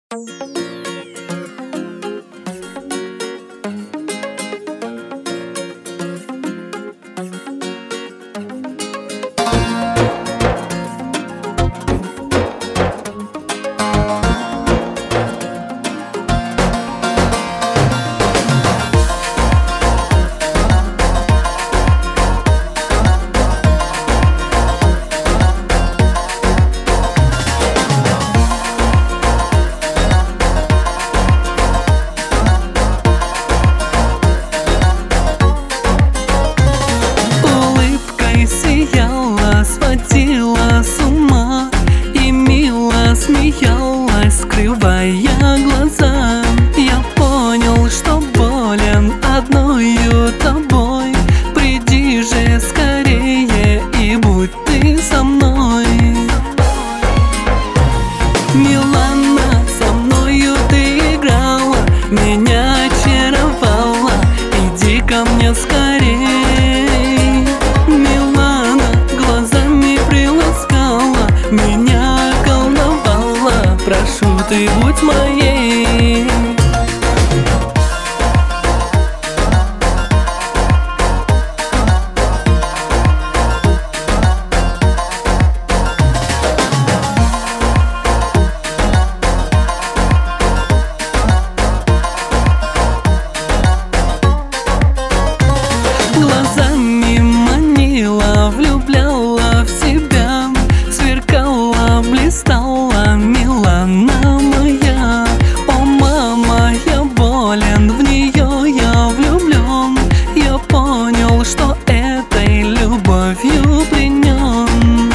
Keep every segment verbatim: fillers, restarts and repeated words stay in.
Смеялась, скрывая глаза. Я понял, что болен одною тобой. Приди же скорее и будь ты со мной. Милана, со мною ты играла, меня очаровала. Иди ко мне скорей. Милана, глазами приласкала, меня околдовала. Прошу, ты будь моей. Глазами манила, влюбляла в себя, сверкала, блистала, Милана моя. О, мама, я болен, в нее я влюблен. Я понял, что этой любовью пленен.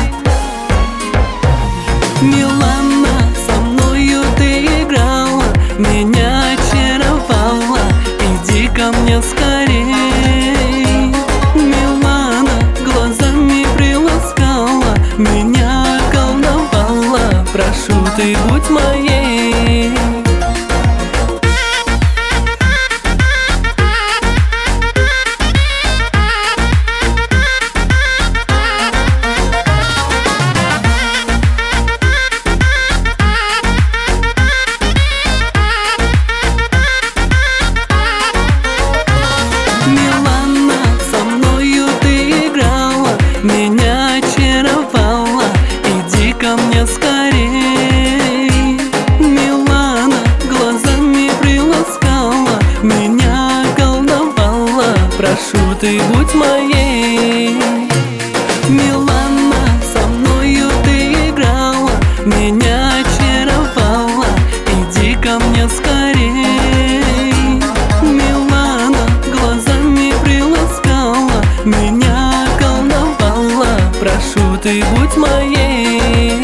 Милана, со мною ты играла, меня очаровала. Иди ко мне скорей. Милана, глазами приласкала, меня околдовала. Прошу, ты будь моей. Милана, со мною ты играла, меня очаровала. Иди ко мне скорей. Милана, глазами приласкала, меня околдовала. Прошу, ты будь моей. Милана, со мною ты играла, меня очаровала. Иди ко мне скорей. Милана, глазами приласкала, меня околдовала. Прошу, ты будь моей.